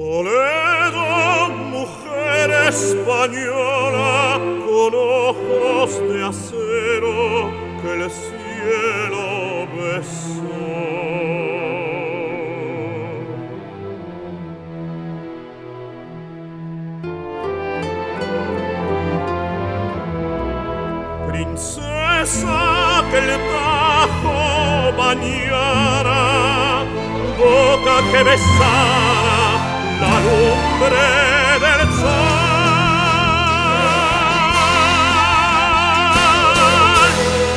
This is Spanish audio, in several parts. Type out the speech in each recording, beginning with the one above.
Toledo, mujer española, con ojos de acero que el cielo besó. Princesa que el Tajo bañara, boca que besara la lumbre del sol.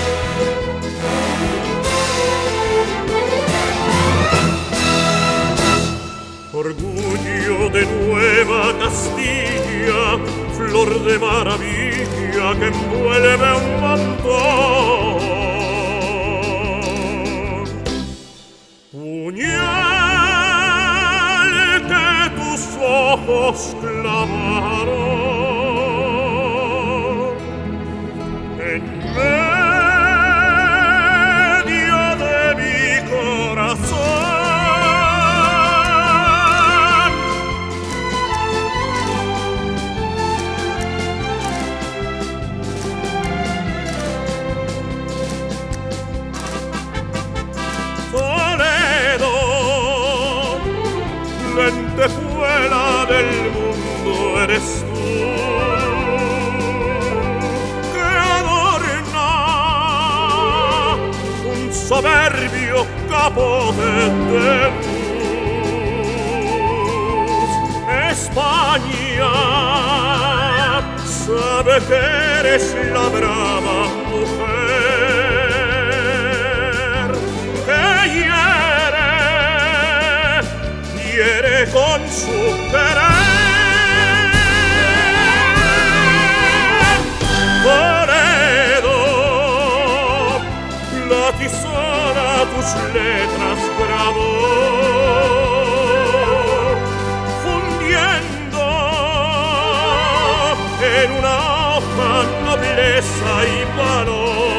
Orgullo de Nueva Castilla, flor de maravilla que envuelve un montón. Puñal que tus ojos clavaron en medio de mi corazón. Toledo, lentejuela del mundo eres tú, que adorna un soberbio capote de luz. España sabe que eres la brava mujer que hiere con su querer. Toledo, la tizona tus letras grabó, fundiendo en una hoja nobleza y valor.